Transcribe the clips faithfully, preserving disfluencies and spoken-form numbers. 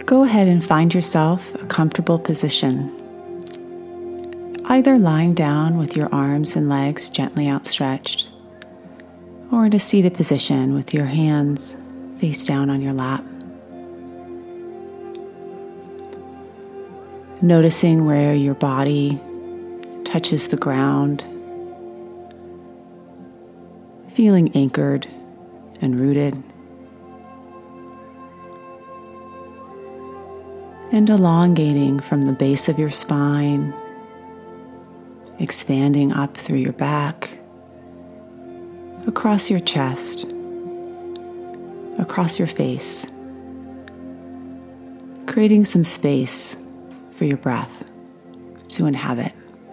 Go ahead and find yourself a comfortable position, either lying down with your arms and legs gently outstretched, or in a seated position with your hands face down on your lap. Noticing where your body touches the ground, feeling anchored and rooted, and elongating from the base of your spine, expanding up through your back, across your chest, across your face, creating some space for your breath to inhabit.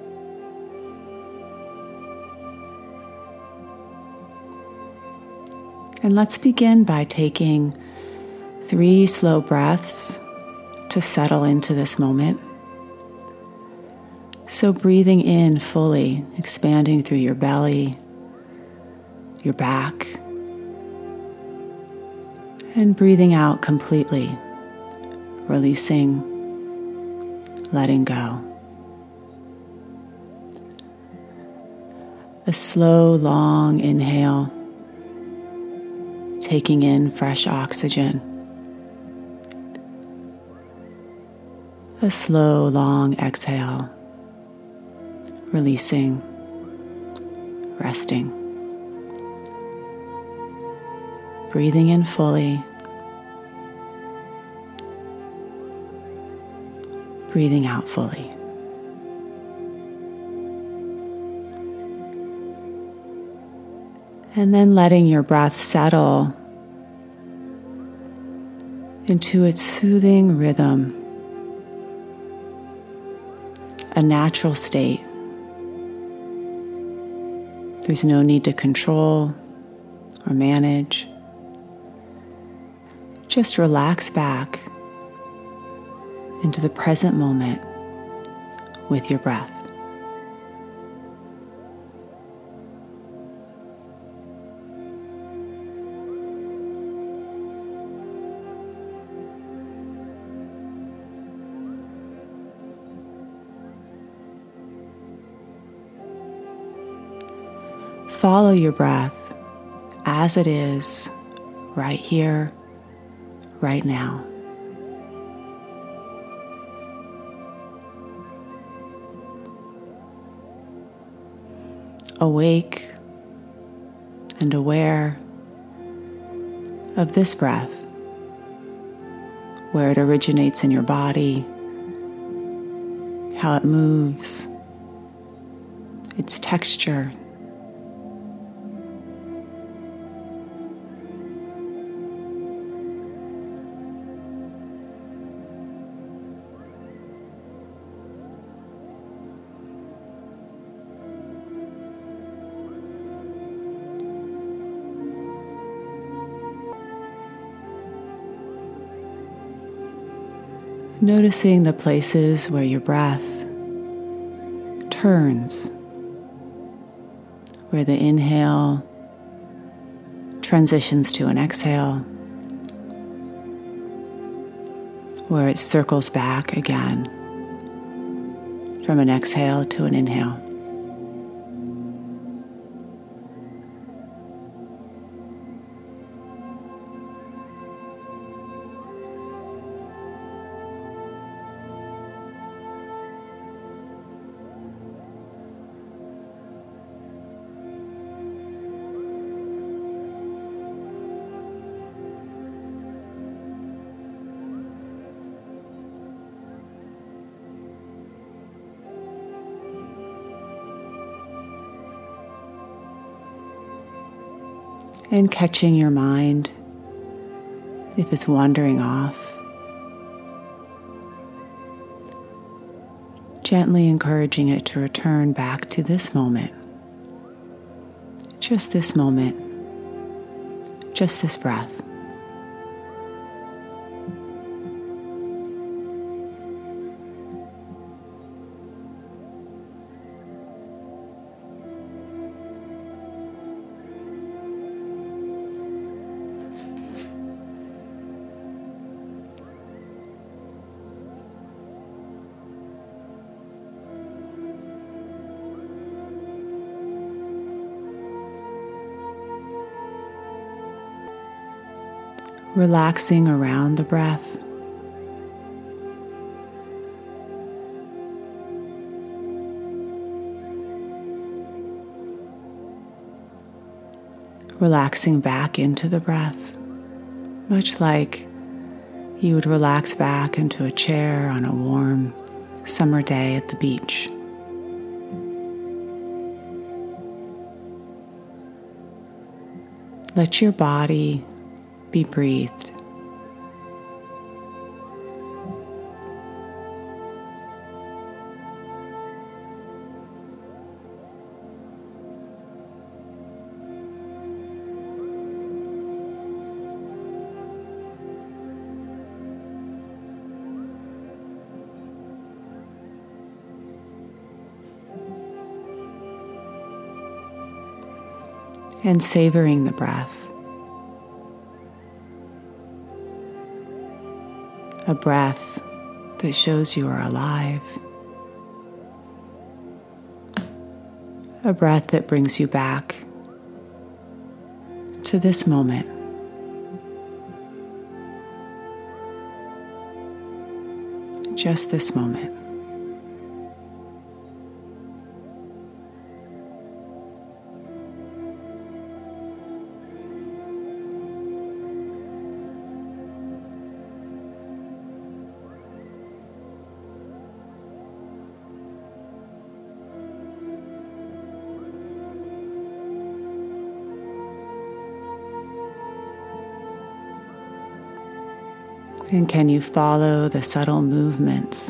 And let's begin by taking three slow breaths to settle into this moment. So breathing in fully, expanding through your belly, your back, and breathing out completely, releasing, letting go. A slow, long inhale, taking in fresh oxygen. A slow, long exhale, releasing, resting. Breathing in fully, breathing out fully. And then letting your breath settle into its soothing rhythm, a natural state. There's no need to control or manage. Just relax back into the present moment with your breath. Follow your breath as it is, right here, right now. Awake and aware of this breath, where it originates in your body, how it moves, its texture. Noticing the places where your breath turns, where the inhale transitions to an exhale, where it circles back again from an exhale to an inhale. And catching your mind if it's wandering off. Gently encouraging it to return back to this moment. Just this moment. Just this breath. relaxing around the breath. Relaxing back into the breath, much like you would relax back into a chair on a warm summer day at the beach. Let your body be breathed. And savoring the breath. A breath that shows you are alive. A breath that brings you back to this moment. Just this moment. And can you follow the subtle movements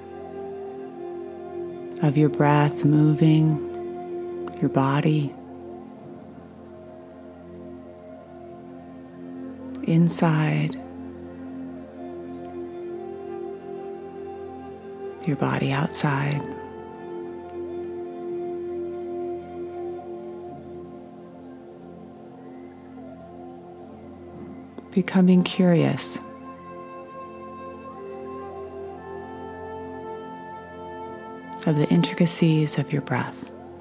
of your breath moving your body inside your body outside? Becoming curious of the intricacies of your breath.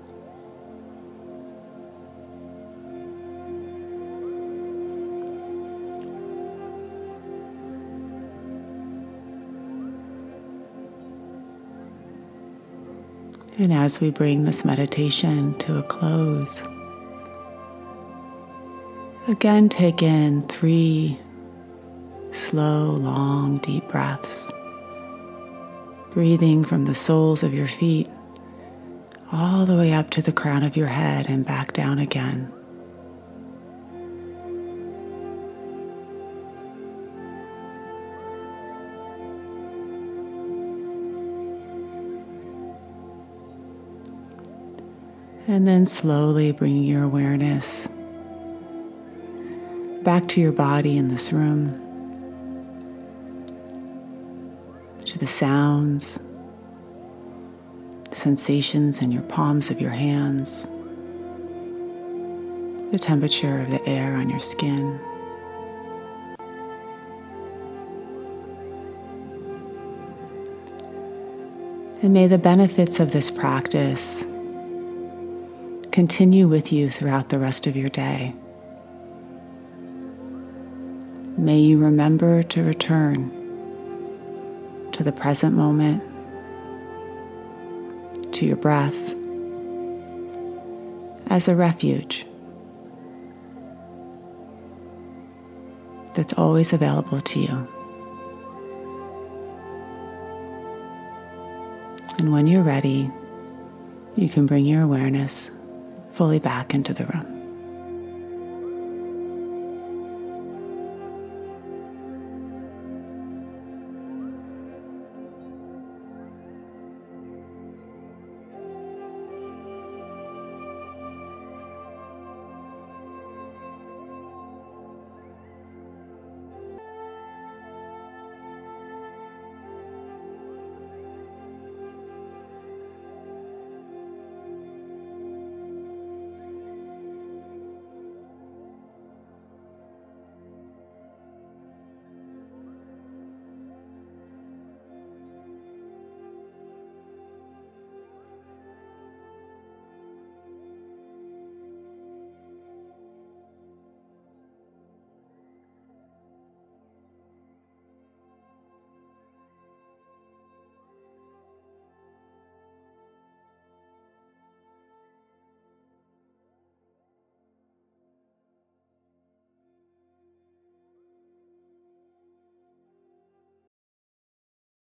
And as we bring this meditation to a close, again take in three slow, long, deep breaths. Breathing from the soles of your feet all the way up to the crown of your head and back down again. And then slowly bringing your awareness back to your body in this room, to the sounds, sensations in your palms of your hands, the temperature of the air on your skin. And may the benefits of this practice continue with you throughout the rest of your day. May you remember to return to the present moment, to your breath, as a refuge that's always available to you. And when you're ready, you can bring your awareness fully back into the room.